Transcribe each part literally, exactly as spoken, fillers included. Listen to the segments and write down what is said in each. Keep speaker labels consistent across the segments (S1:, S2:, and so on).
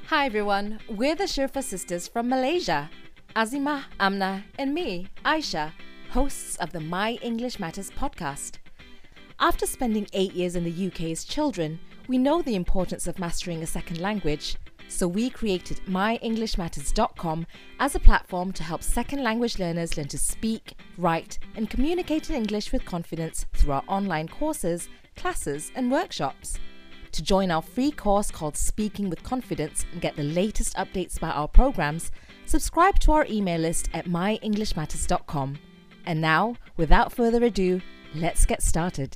S1: Hi everyone, we're the Sherpa sisters from Malaysia. Azimah, Amna, and me, Aisha, hosts of the My English Matters podcast. After spending eight years in the U K as children, we know the importance of mastering a second language, so we created my english matters dot com as a platform to help second language learners learn to speak, write, and communicate in English with confidence through our online courses, classes, and workshops. To join our free course called Speaking with Confidence and get the latest updates about our programs, subscribe to our email list at my english matters dot com. And now, without further ado, let's get started.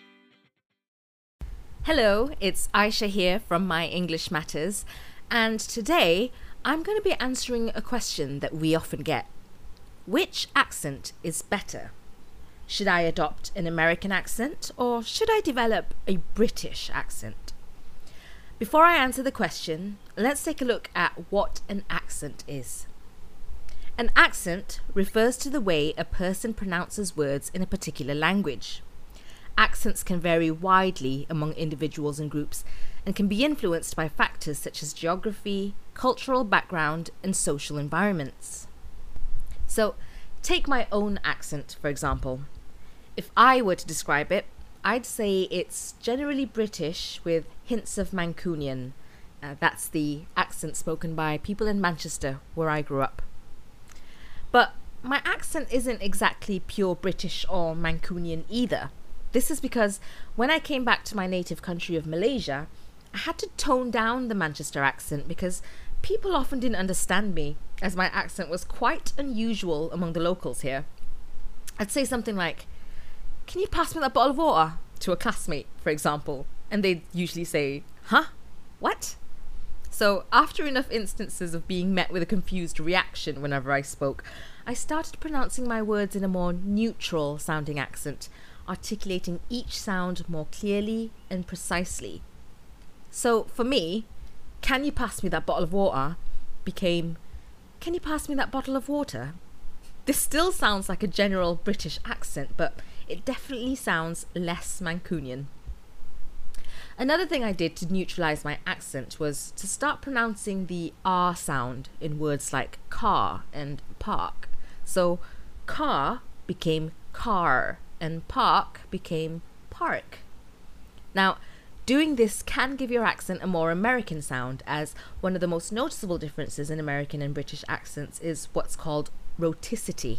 S1: Hello, it's Aisha here from My English Matters, and today I'm going to be answering a question that we often get. Which accent is better? Should I adopt an American accent or should I develop a British accent? Before I answer the question, let's take a look at what an accent is. An accent refers to the way a person pronounces words in a particular language. Accents can vary widely among individuals and groups and can be influenced by factors such as geography, cultural background, and social environments. So, take my own accent, for example. If I were to describe it, I'd say it's generally British with hints of Mancunian. Uh, that's the accent spoken by people in Manchester, where I grew up. But my accent isn't exactly pure British or Mancunian either. This is because when I came back to my native country of Malaysia, I had to tone down the Manchester accent because people often didn't understand me, as my accent was quite unusual among the locals here. I'd say something like, "Can you pass me that bottle of water?" to a classmate, for example, and they'd usually say, "Huh? What?" So after enough instances of being met with a confused reaction whenever I spoke, I started pronouncing my words in a more neutral sounding accent, articulating each sound more clearly and precisely. So for me, "Can you pass me that bottle of water?" became, "Can you pass me that bottle of water?" This still sounds like a general British accent, but it definitely sounds less Mancunian. Another thing I did to neutralise my accent was to start pronouncing the R sound in words like car and park. So car became car and park became park. Now, doing this can give your accent a more American sound, as one of the most noticeable differences in American and British accents is what's called rhoticity.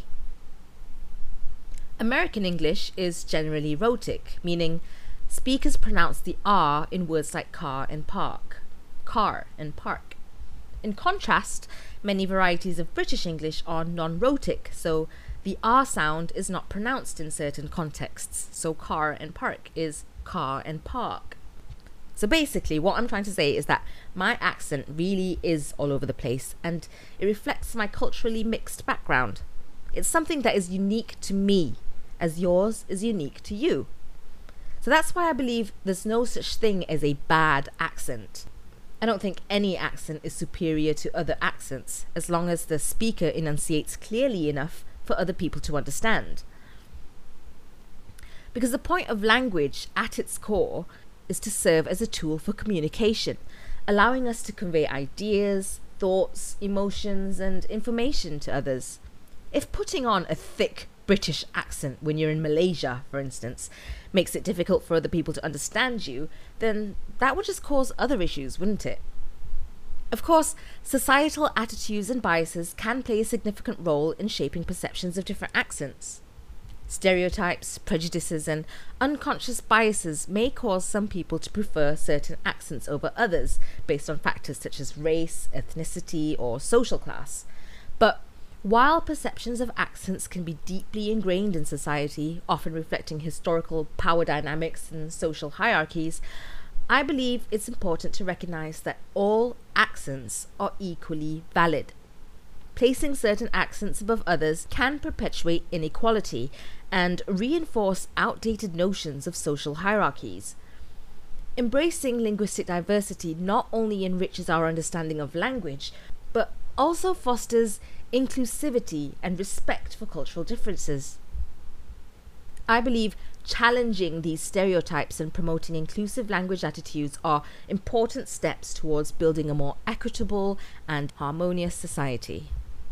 S1: American English is generally rhotic, meaning speakers pronounce the R in words like car and park, car and park. In contrast, many varieties of British English are non-rhotic, so the R sound is not pronounced in certain contexts, so car and park is car and park. So basically, what I'm trying to say is that my accent really is all over the place, and it reflects my culturally mixed background. It's something that is unique to me, as yours is unique to you. So that's why I believe there's no such thing as a bad accent. I don't think any accent is superior to other accents, as long as the speaker enunciates clearly enough for other people to understand. Because the point of language, at its core, is to serve as a tool for communication, allowing us to convey ideas, thoughts, emotions, and information to others. If putting on a thick British accent when you're in Malaysia, for instance, makes it difficult for other people to understand you, then that would just cause other issues, wouldn't it? Of course, societal attitudes and biases can play a significant role in shaping perceptions of different accents. Stereotypes, prejudices, and unconscious biases may cause some people to prefer certain accents over others based on factors such as race, ethnicity, or social class. But while perceptions of accents can be deeply ingrained in society, often reflecting historical power dynamics and social hierarchies, I believe it's important to recognize that all accents are equally valid. Placing certain accents above others can perpetuate inequality and reinforce outdated notions of social hierarchies. Embracing linguistic diversity not only enriches our understanding of language, but also fosters inclusivity and respect for cultural differences. I believe challenging these stereotypes and promoting inclusive language attitudes are important steps towards building a more equitable and harmonious society.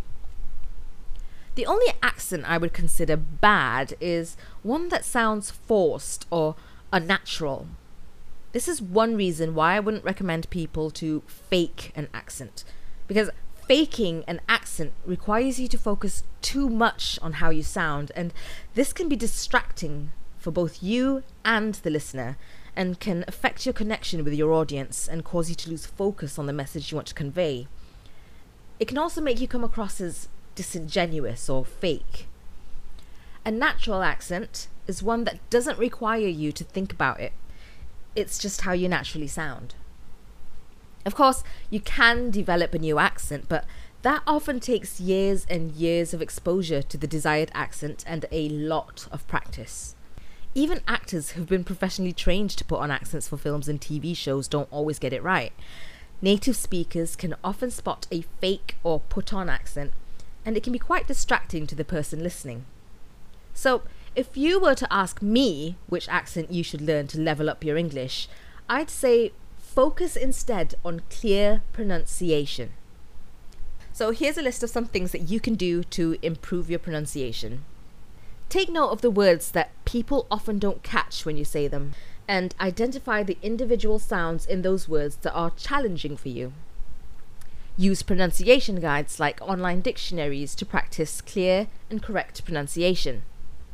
S1: The only accent I would consider bad is one that sounds forced or unnatural. This is one reason why I wouldn't recommend people to fake an accent, because faking an accent requires you to focus too much on how you sound, and this can be distracting for both you and the listener, and can affect your connection with your audience and cause you to lose focus on the message you want to convey. It can also make you come across as disingenuous or fake. A natural accent is one that doesn't require you to think about it. It's just how you naturally sound. Of course, you can develop a new accent, but that often takes years and years of exposure to the desired accent and a lot of practice. Even actors who've been professionally trained to put on accents for films and T V shows don't always get it right. Native speakers can often spot a fake or put-on accent, and it can be quite distracting to the person listening. So, if you were to ask me which accent you should learn to level up your English, I'd say focus instead on clear pronunciation. So here's a list of some things that you can do to improve your pronunciation. Take note of the words that people often don't catch when you say them, and identify the individual sounds in those words that are challenging for you. Use pronunciation guides like online dictionaries to practice clear and correct pronunciation.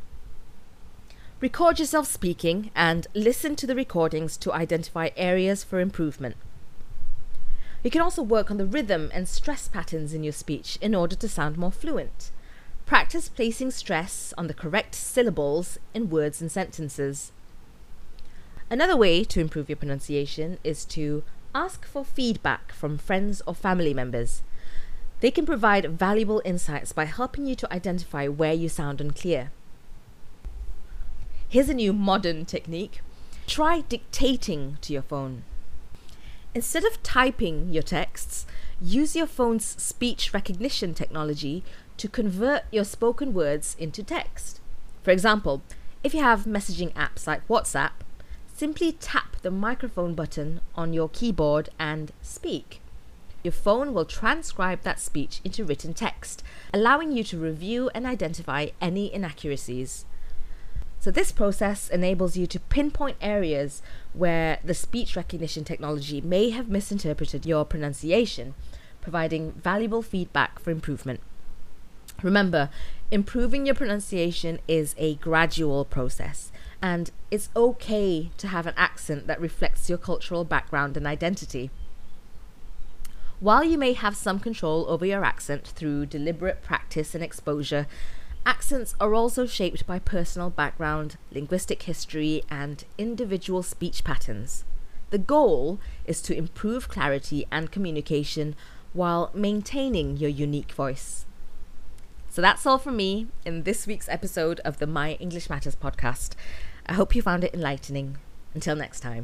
S1: Record yourself speaking and listen to the recordings to identify areas for improvement. You can also work on the rhythm and stress patterns in your speech in order to sound more fluent. Practice placing stress on the correct syllables in words and sentences. Another way to improve your pronunciation is to ask for feedback from friends or family members. They can provide valuable insights by helping you to identify where you sound unclear. Here's a new modern technique. Try dictating to your phone. Instead of typing your texts, use your phone's speech recognition technology to convert your spoken words into text. For example, if you have messaging apps like WhatsApp, simply tap the microphone button on your keyboard and speak. Your phone will transcribe that speech into written text, allowing you to review and identify any inaccuracies. So this process enables you to pinpoint areas where the speech recognition technology may have misinterpreted your pronunciation, providing valuable feedback for improvement. Remember, improving your pronunciation is a gradual process, and it's okay to have an accent that reflects your cultural background and identity. While you may have some control over your accent through deliberate practice and exposure, accents are also shaped by personal background, linguistic history, and individual speech patterns. The goal is to improve clarity and communication while maintaining your unique voice. So that's all from me in this week's episode of the My English Matters podcast. I hope you found it enlightening. Until next time.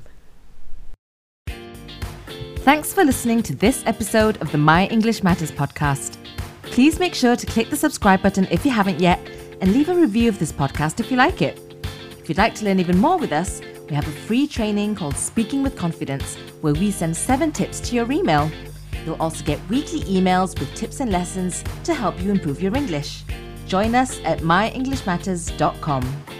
S1: Thanks for listening to this episode of the My English Matters podcast. Please make sure to click the subscribe button if you haven't yet, and leave a review of this podcast if you like it. If you'd like to learn even more with us, we have a free training called Speaking with Confidence, where we send seven tips to your email. You'll also get weekly emails with tips and lessons to help you improve your English. Join us at my english matters dot com.